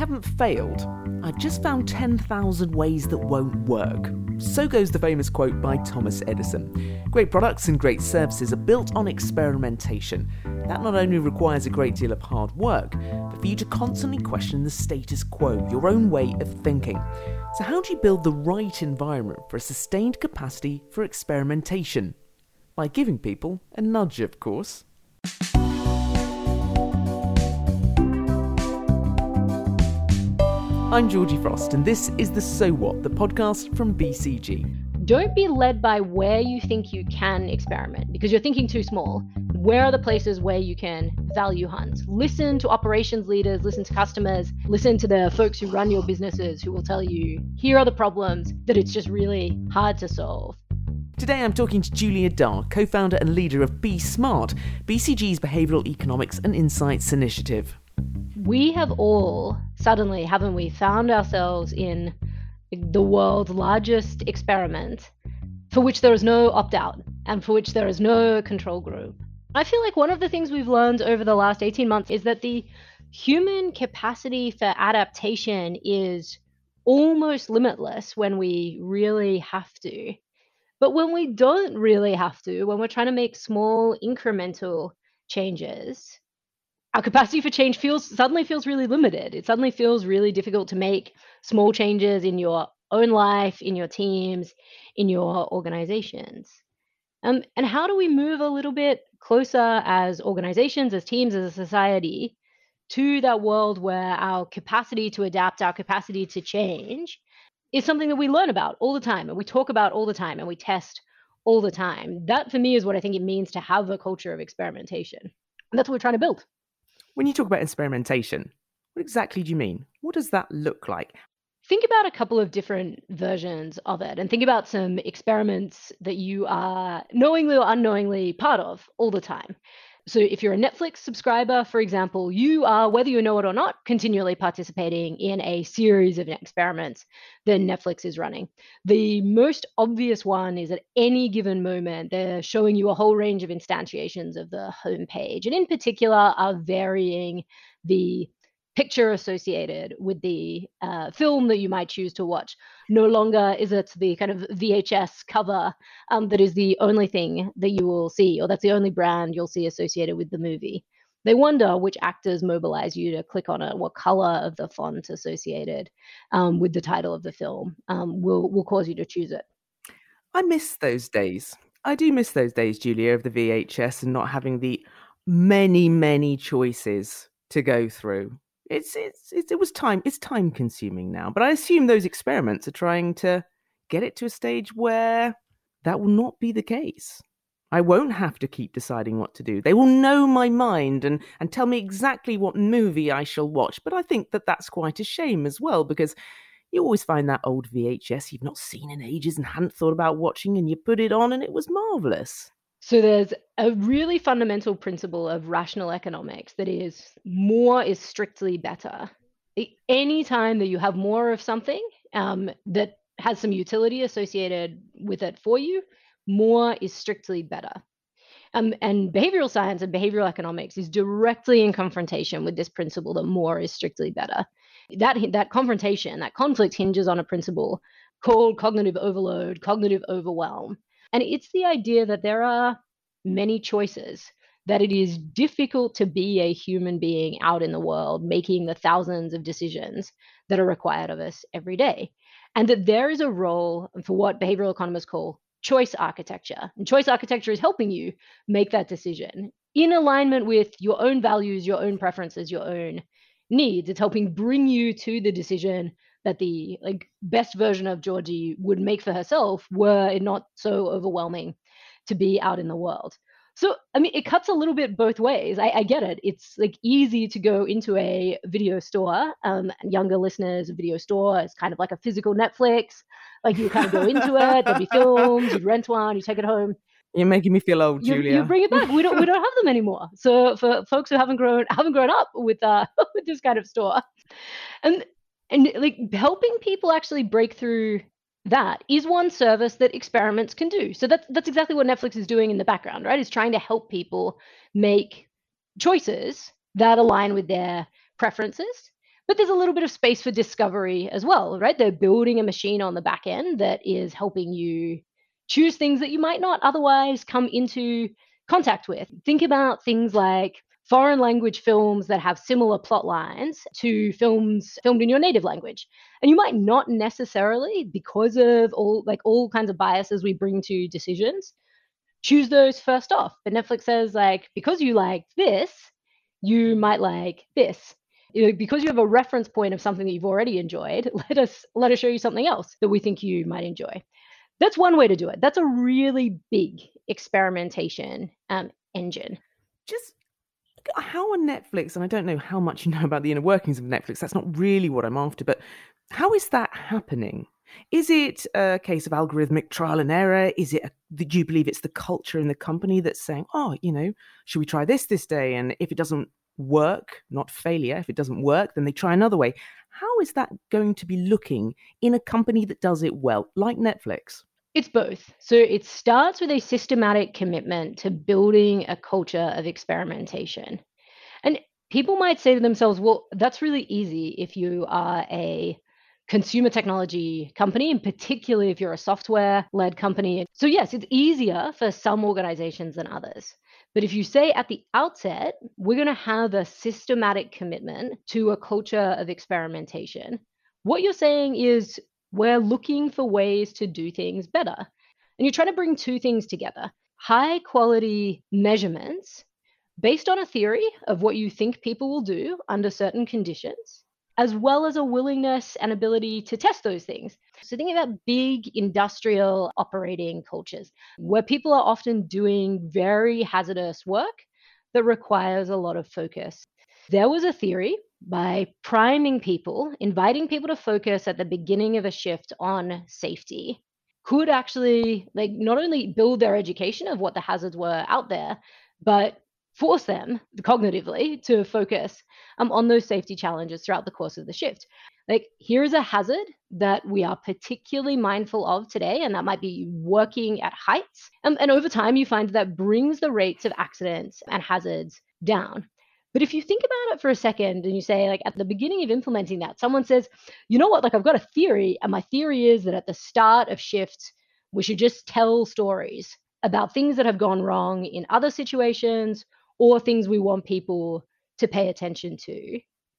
haven't failed. I've just found 10,000 ways that won't work. So goes the famous quote by Thomas Edison. Great products and great services are built on experimentation. That not only requires a great deal of hard work, but for you to constantly question the status quo, your own way of thinking. So how do you build the right environment for a sustained capacity for experimentation? By giving people a nudge, of course. I'm Georgie Frost, and this is the So What, the podcast from BCG. Don't be led by where you think you can experiment, because you're thinking too small. Where are the places where you can value hunt? Listen to operations leaders, listen to customers, listen to the folks who run your businesses who will tell you, here are the problems that it's just really hard to solve. Today I'm talking to Julia Darr, co-founder and leader of Be Smart, BCG's Behavioural Economics and Insights initiative. We have all suddenly, haven't we, found ourselves in the world's largest experiment for which there is no opt-out and for which there is no control group. I feel like one of the things we've learned over the last 18 months is that the human capacity for adaptation is almost limitless when we really have to. But when we don't really have to, when we're trying to make small incremental changes, our capacity for change suddenly feels really limited. It suddenly feels really difficult to make small changes in your own life, in your teams, in your organizations. And how do we move a little bit closer as organizations, as teams, as a society to that world where our capacity to adapt, our capacity to change is something that we learn about all the time and we talk about all the time and we test all the time? That for me is what I think it means to have a culture of experimentation. And that's what we're trying to build. When you talk about experimentation, what exactly do you mean? What does that look like? Think about a couple of different versions of it and think about some experiments that you are knowingly or unknowingly part of all the time. So if you're a Netflix subscriber, for example, you are, whether you know it or not, continually participating in a series of experiments that Netflix is running. The most obvious one is at any given moment, they're showing you a whole range of instantiations of the homepage, and in particular are varying the picture associated with the film that you might choose to watch. No longer is it the kind of VHS cover that is the only thing that you will see, or that's the only brand you'll see associated with the movie. They wonder which actors mobilize you to click on it, what color of the font associated with the title of the film will cause you to choose it. I miss those days. I do miss those days, Julia, of the VHS and not having the many choices to go through. It's time consuming now, but I assume those experiments are trying to get it to a stage where that will not be the case. I won't have to keep deciding what to do. They will know my mind and tell me exactly what movie I shall watch. But I think that that's quite a shame as well, because you always find that old VHS you've not seen in ages and hadn't thought about watching, and you put it on and it was marvellous. So there's a really fundamental principle of rational economics that is more is strictly better. Any time that you have more of something that has some utility associated with it for you, more is strictly better. And behavioral science and behavioral economics is directly in confrontation with this principle that more is strictly better. That confrontation, that conflict hinges on a principle called cognitive overload, cognitive overwhelm. And it's the idea that there are many choices, that it is difficult to be a human being out in the world making the thousands of decisions that are required of us every day. And that there is a role for what behavioral economists call choice architecture. And choice architecture is helping you make that decision in alignment with your own values, your own preferences, your own needs. It's helping bring you to the decision that the best version of Georgie would make for herself were it not so overwhelming to be out in the world. So, I mean, it cuts a little bit both ways. I get it. It's easy to go into a video store. Younger listeners, a video store is kind of like a physical Netflix. You kind of go into it, there'll be films, you'd rent one, you take it home. You're making me feel old, Julia. You bring it back. We don't have them anymore. So for folks who haven't grown up with with this kind of store, and helping people actually break through that is one service that experiments can do. So that's exactly what Netflix is doing in the background, right? It's trying to help people make choices that align with their preferences, But there's a little bit of space for discovery as well, right? They're building a machine on the back end that is helping you choose things that you might not otherwise come into contact with. Think about things like foreign language films that have similar plot lines to films filmed in your native language. And you might not necessarily, because of all kinds of biases we bring to decisions, choose those first off. But Netflix says, like, because you like this, you might like this. Because you have a reference point of something that you've already enjoyed, let us show you something else that we think you might enjoy. That's one way to do it. That's a really big experimentation engine. Just how on Netflix, and I don't know how much you know about the inner workings of Netflix, that's not really what I'm after, but how is that happening? Is it a case of algorithmic trial and error? Do you believe it's the culture in the company that's saying, oh, should we try this day? And if it doesn't work, not failure, if it doesn't work, then they try another way. How is that going to be looking in a company that does it well, like Netflix? It's both. So it starts with a systematic commitment to building a culture of experimentation. And people might say to themselves, well, that's really easy if you are a consumer technology company, and particularly if you're a software led company. So, yes, it's easier for some organizations than others. But if you say at the outset, we're going to have a systematic commitment to a culture of experimentation, what you're saying is we're looking for ways to do things better. And you're trying to bring two things together: high quality measurements based on a theory of what you think people will do under certain conditions, as well as a willingness and ability to test those things. So think about big industrial operating cultures where people are often doing very hazardous work that requires a lot of focus. There was a theory by priming people, inviting people to focus at the beginning of a shift on safety, could actually not only build their education of what the hazards were out there, but force them cognitively to focus on those safety challenges throughout the course of the shift. Like, here's a hazard that we are particularly mindful of today, and that might be working at heights. And over time, you find that brings the rates of accidents and hazards down. But if you think about it for a second and you say, like, at the beginning of implementing that, someone says, you know what, like, I've got a theory, and my theory is that at the start of shifts, we should just tell stories about things that have gone wrong in other situations or things we want people to pay attention to.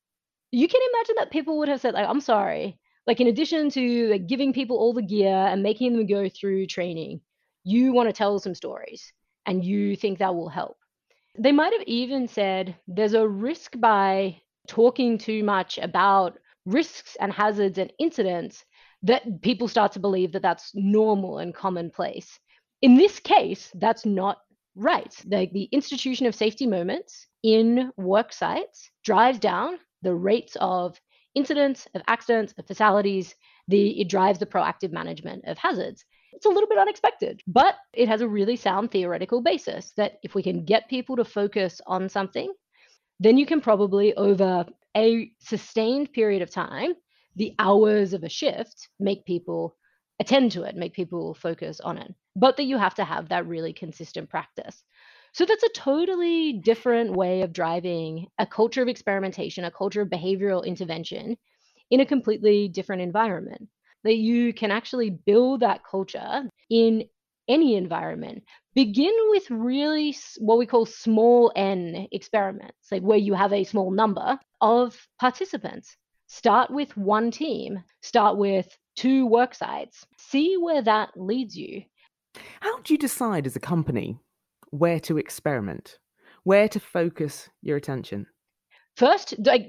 You can imagine that people would have said, like, I'm sorry, like, in addition to like giving people all the gear and making them go through training, you want to tell some stories and you think that will help. They might have even said there's a risk by talking too much about risks and hazards and incidents that people start to believe that that's normal and commonplace. In this case, that's not right. The institution of safety moments in work sites drives down the rates of incidents, of accidents, of fatalities. It drives the proactive management of hazards. It's a little bit unexpected, but it has a really sound theoretical basis that if we can get people to focus on something, then you can probably, over a sustained period of time, the hours of a shift, make people attend to it, make people focus on it, but that you have to have that really consistent practice. So that's a totally different way of driving a culture of experimentation, a culture of behavioral intervention in a completely different environment. That you can actually build that culture in any environment. Begin with really what we call small n experiments, like where you have a small number of participants. Start with one team, start with 2 work sites, see where that leads you. How do you decide as a company where to experiment, where to focus your attention? First, don't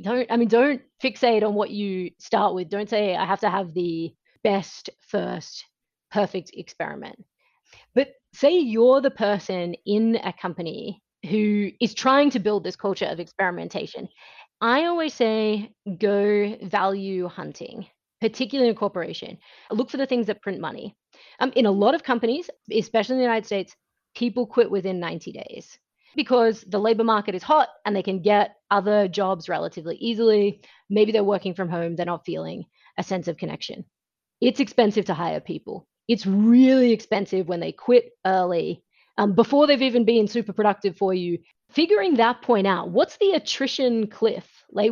fixate on what you start with. Don't say I have to have the best first perfect experiment. But say you're the person in a company who is trying to build this culture of experimentation. I always say go value hunting, particularly in a corporation. Look for the things that print money. In a lot of companies, especially in the United States, people quit within 90 days because the labor market is hot and they can get other jobs relatively easily. Maybe they're working from home, they're not feeling a sense of connection. It's expensive to hire people. It's really expensive when they quit early, before they've even been super productive for you. Figuring that point out, what's the attrition cliff Like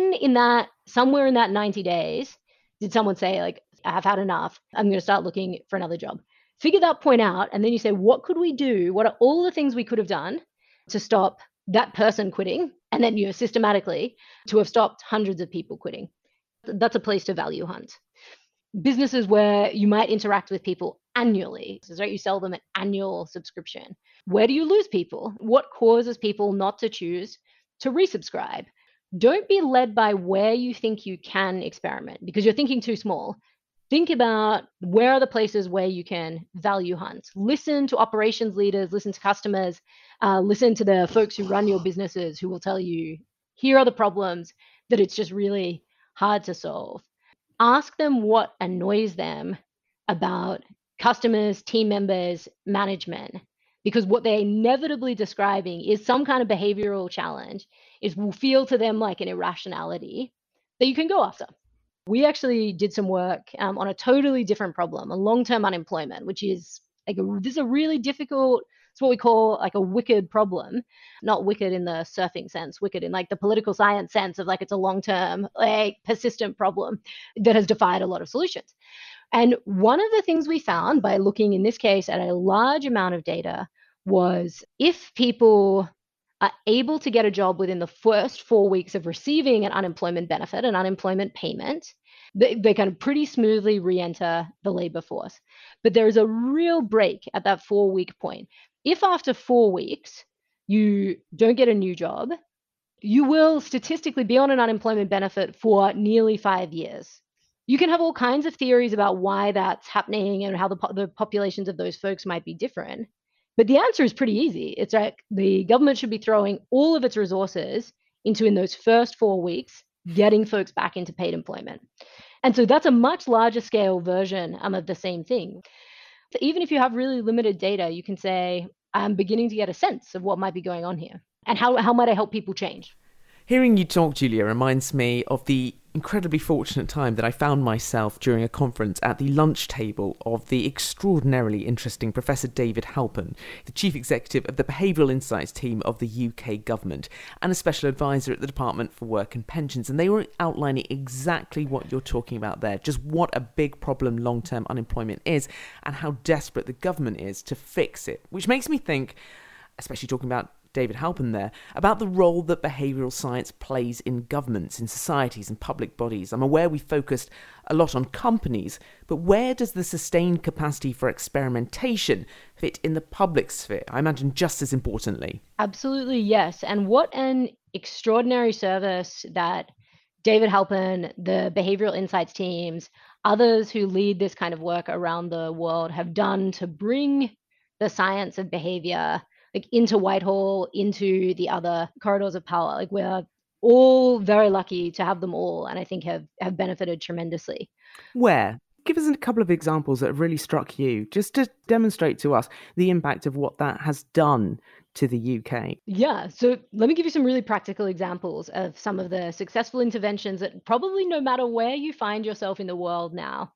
somewhere in that 90 days, did someone say like, I've had enough, I'm going to start looking for another job? Figure that point out. And then you say, what could we do? What are all the things we could have done to stop that person quitting? And then, systematically to have stopped hundreds of people quitting. That's a place to value hunt. Businesses where you might interact with people annually, right? You sell them an annual subscription. Where do you lose people? What causes people not to choose to resubscribe? Don't be led by where you think you can experiment because you're thinking too small. Think about where are the places where you can value hunt. Listen to operations leaders, listen to customers, listen to the folks who run your businesses who will tell you, here are the problems that it's just really hard to solve. Ask them what annoys them about customers, team members, management, because what they're inevitably describing is some kind of behavioral challenge. It will feel to them like an irrationality that you can go after. We actually did some work on a totally different problem, a long-term unemployment, which is this is a really difficult, it's what we call like a wicked problem, not wicked in the surfing sense, wicked in like the political science sense of like it's a long-term, like persistent problem that has defied a lot of solutions. And one of the things we found by looking in this case at a large amount of data was if people are able to get a job within the first 4 weeks of receiving an unemployment benefit, an unemployment payment, they kind of pretty smoothly re-enter the labor force. But there is a real break at that 4-week point. If after 4 weeks you don't get a new job, you will statistically be on an unemployment benefit for nearly 5 years. You can have all kinds of theories about why that's happening and how the populations of those folks might be different. But the answer is pretty easy. It's like the government should be throwing all of its resources into, in those first 4 weeks, getting folks back into paid employment. And so that's a much larger scale version of the same thing. So even if you have really limited data, you can say, I'm beginning to get a sense of what might be going on here. And how might I help people change? Hearing you talk, Julia, reminds me of the incredibly fortunate time that I found myself during a conference at the lunch table of the extraordinarily interesting Professor David Halpern, the Chief Executive of the Behavioural Insights team of the UK government and a special advisor at the Department for Work and Pensions. And they were outlining exactly what you're talking about there, just what a big problem long-term unemployment is and how desperate the government is to fix it, which makes me think, especially talking about David Halpern there, about the role that behavioural science plays in governments, in societies and public bodies. I'm aware we focused a lot on companies, but where does the sustained capacity for experimentation fit in the public sphere? I imagine just as importantly. Absolutely, yes. And what an extraordinary service that David Halpern, the behavioural insights teams, others who lead this kind of work around the world have done to bring the science of behaviour like into Whitehall, into the other corridors of power. Like we're all very lucky to have them all, and I think have benefited tremendously. Where? Give us a couple of examples that have really struck you, just to demonstrate to us the impact of what that has done to the UK. Yeah, so let me give you some really practical examples of some of the successful interventions that probably no matter where you find yourself in the world now,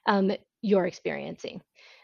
you're experiencing.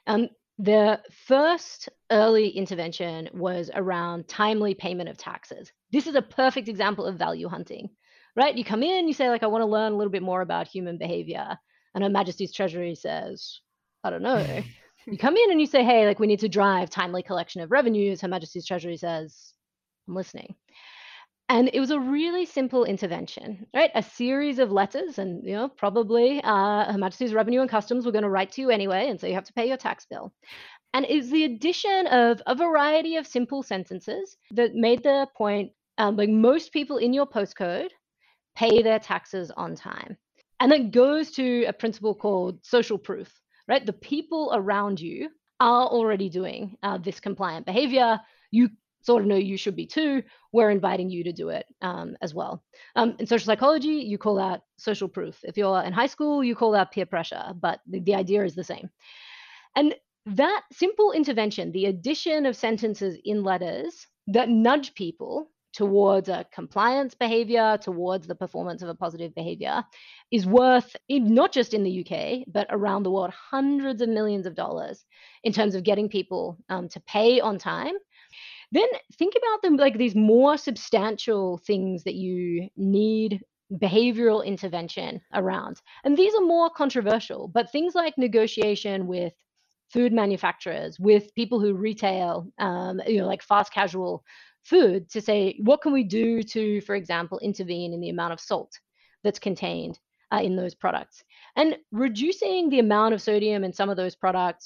The first early intervention was around timely payment of taxes. This is a perfect example of value hunting, right? You come in, you say, like, I want to learn a little bit more about human behavior. And Her Majesty's Treasury says, I don't know. You come in and you say, hey, like, we need to drive timely collection of revenues. Her Majesty's Treasury says, I'm listening. And it was a really simple intervention, right? A series of letters, and probably Her Majesty's Revenue and Customs were going to write to you anyway, and so you have to pay your tax bill. And it's the addition of a variety of simple sentences that made the point, like most people in your postcode pay their taxes on time. And that goes to a principle called social proof, right? The people around you are already doing this compliant behavior. You sort of know you should be too. We're inviting you to do it as well. In social psychology, you call that social proof. If you're in high school, you call that peer pressure, but the idea is the same. And that simple intervention, the addition of sentences in letters that nudge people towards a compliance behavior, towards the performance of a positive behavior, is worth, not just in the UK, but around the world, hundreds of millions of dollars in terms of getting people to pay on time. Then think about them like these more substantial things that you need behavioral intervention around. And these are more controversial, but things like negotiation with food manufacturers, with people who retail, like fast casual food, to say, what can we do to, for example, intervene in the amount of salt that's contained in those products, and reducing the amount of sodium in some of those products,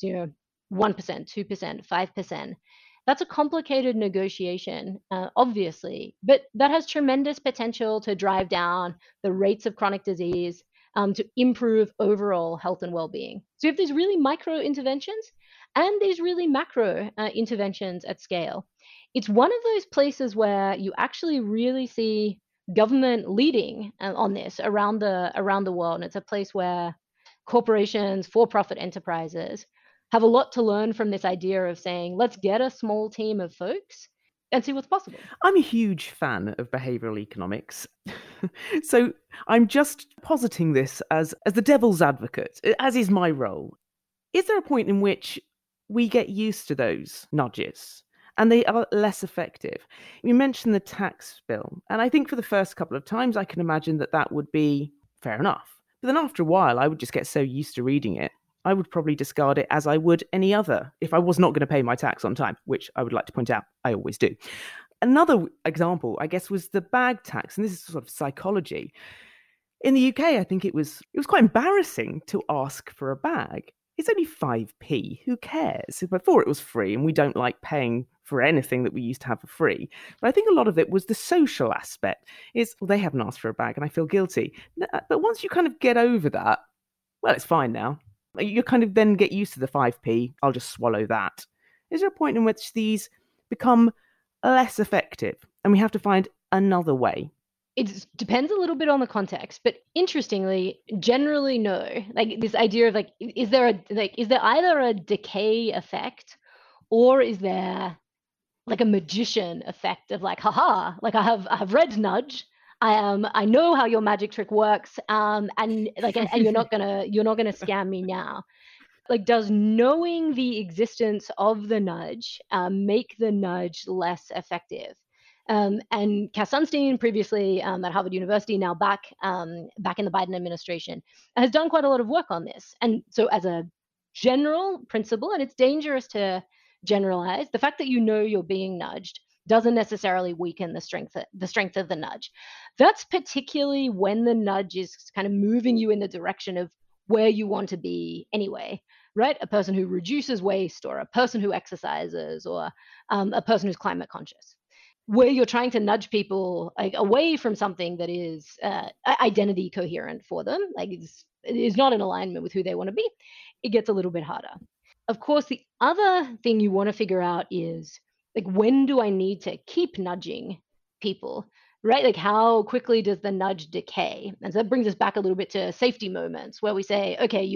1%, 2%, 5%. That's a complicated negotiation, obviously, but that has tremendous potential to drive down the rates of chronic disease, to improve overall health and well-being. So you have these really micro interventions and these really macro interventions at scale. It's one of those places where you actually really see government leading on this around the world. And it's a place where corporations, for-profit enterprises have a lot to learn from this idea of saying, let's get a small team of folks and see what's possible. I'm a huge fan of behavioral economics. So I'm just positing this as the devil's advocate, as is my role. Is there a point in which we get used to those nudges and they are less effective? You mentioned the tax bill, and I think for the first couple of times I can imagine that would be fair enough. But then after a while, I would just get so used to reading it, I would probably discard it as I would any other if I was not going to pay my tax on time, which I would like to point out I always do. Another example, I guess, was the bag tax, and this is sort of psychology. In the UK, I think it was quite embarrassing to ask for a bag. It's only 5p. Who cares? Before it was free, and we don't like paying for anything that we used to have for free. But I think a lot of it was the social aspect. Well, they haven't asked for a bag, and I feel guilty. But once you kind of get over that, well, it's fine now. You kind of then get used to the 5p. I'll just swallow that. Is there a point in which these become less effective and we have to find another way? It depends a little bit on the context, but interestingly, generally no. Like this idea of is there either a decay effect, or is there like a magician effect of haha, like I have read nudge, I know how your magic trick works, and you're not gonna scam me now. Like, does knowing the existence of the nudge make the nudge less effective? And Cass Sunstein, previously at Harvard University, now back in the Biden administration, has done quite a lot of work on this. And so, as a general principle, and it's dangerous to generalize, the fact that you know you're being nudged doesn't necessarily weaken the strength of the nudge. That's particularly when the nudge is kind of moving you in the direction of where you want to be anyway, right? A person who reduces waste, or a person who exercises, or a person who's climate conscious, where you're trying to nudge people away from something that is identity coherent for them, it is not in alignment with who they want to be, it gets a little bit harder. Of course, the other thing you want to figure out is, when do I need to keep nudging people, right? How quickly does the nudge decay? And so that brings us back a little bit to safety moments, where we say, okay,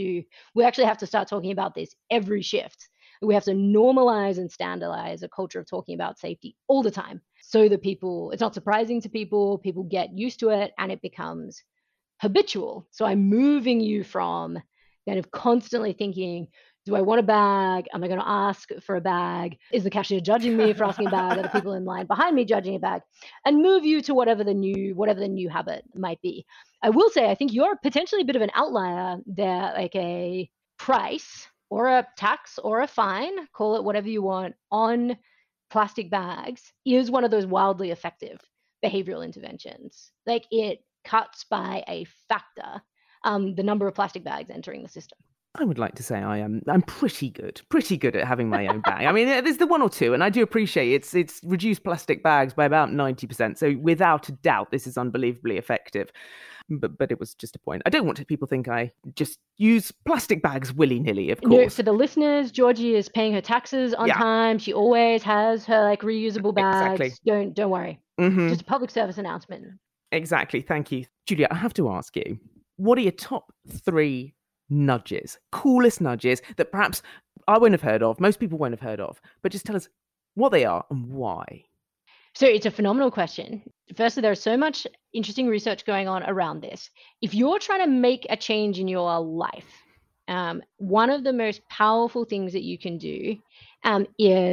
we actually have to start talking about this every shift. We have to normalize and standardize a culture of talking about safety all the time, so that it's not surprising to people get used to it, and it becomes habitual. So I'm moving you from kind of constantly thinking, do I want a bag? Am I going to ask for a bag? Is the cashier judging me for asking a bag? Are the people in line behind me judging a bag? And move you to whatever the new habit might be. I will say, I think you're potentially a bit of an outlier there, like a price or a tax or a fine, call it whatever you want, on plastic bags is one of those wildly effective behavioral interventions. It cuts by a factor the number of plastic bags entering the system. I would like to say I'm pretty good at having my own bag. I mean, there's the one or two, and I do appreciate it's reduced plastic bags by about 90%. So without a doubt, this is unbelievably effective. But it was just a point. I don't want people to think I just use plastic bags willy-nilly, of course. No, for the listeners, Georgie is paying her taxes on time. She always has her reusable bags. Exactly. Don't worry. Mm-hmm. Just a public service announcement. Exactly. Thank you. Julia, I have to ask you, what are your top 3 nudges, coolest nudges that perhaps I won't have heard of, most people won't have heard of, but just tell us what they are and why? So it's a phenomenal question. Firstly, there's so much interesting research going on around this. If you're trying to make a change in your life, one of the most powerful things that you can do is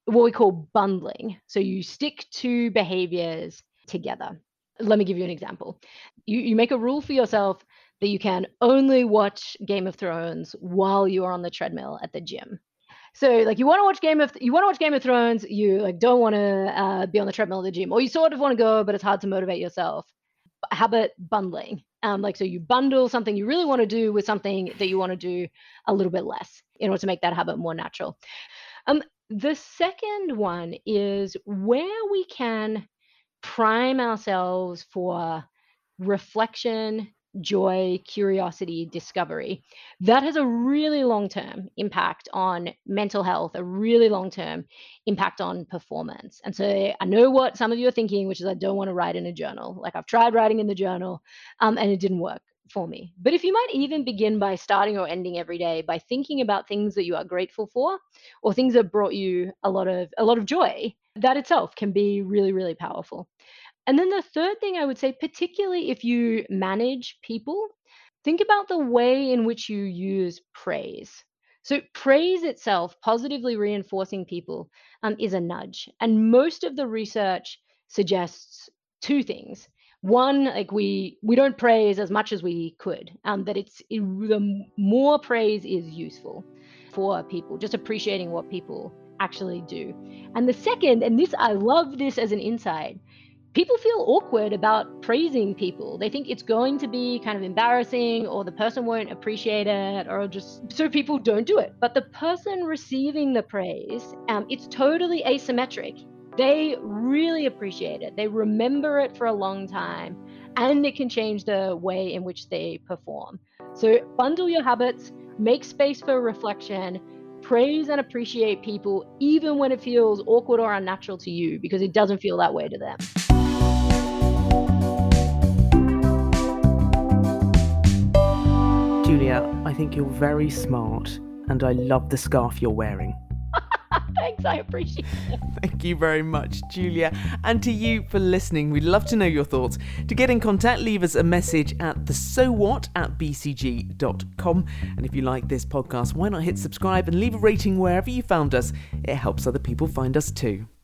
what we call bundling. So you stick two behaviors together. Let me give you an example. You make a rule for yourself that you can only watch Game of Thrones while you are on the treadmill at the gym. So like you want to watch Game of Thrones, you like don't want to be on the treadmill at the gym, or you sort of want to go, but it's hard to motivate yourself. Habit bundling. So you bundle something you really want to do with something that you want to do a little bit less in order to make that habit more natural. The second one is where we can prime ourselves for reflection, joy, curiosity, discovery. That has a really long-term impact on mental health, a really long-term impact on performance. And so I know what some of you are thinking, which is I don't want to write in a journal. Like I've tried writing in the journal, and it didn't work for me. But if you might even begin by starting or ending every day by thinking about things that you are grateful for, or things that brought you a lot of joy, that itself can be really, really powerful. And then the third thing I would say, particularly if you manage people, think about the way in which you use praise. So, praise itself, positively reinforcing people, is a nudge. And most of the research suggests two things. One, like we don't praise as much as we could. The more praise is useful for people, just appreciating what people actually do. And the second, and this I love this as an insight, people feel awkward about praising people. They think it's going to be kind of embarrassing, or the person won't appreciate it, or just so people don't do it. But the person receiving the praise, it's totally asymmetric. They really appreciate it. They remember it for a long time, and it can change the way in which they perform. So bundle your habits, make space for reflection, praise and appreciate people, even when it feels awkward or unnatural to you, because it doesn't feel that way to them. Julia, I think you're very smart, and I love the scarf you're wearing. Thanks, I appreciate it. Thank you very much, Julia. And to you for listening, we'd love to know your thoughts. To get in contact, leave us a message at thesowhat@bcg.com. And if you like this podcast, why not hit subscribe and leave a rating wherever you found us? It helps other people find us too.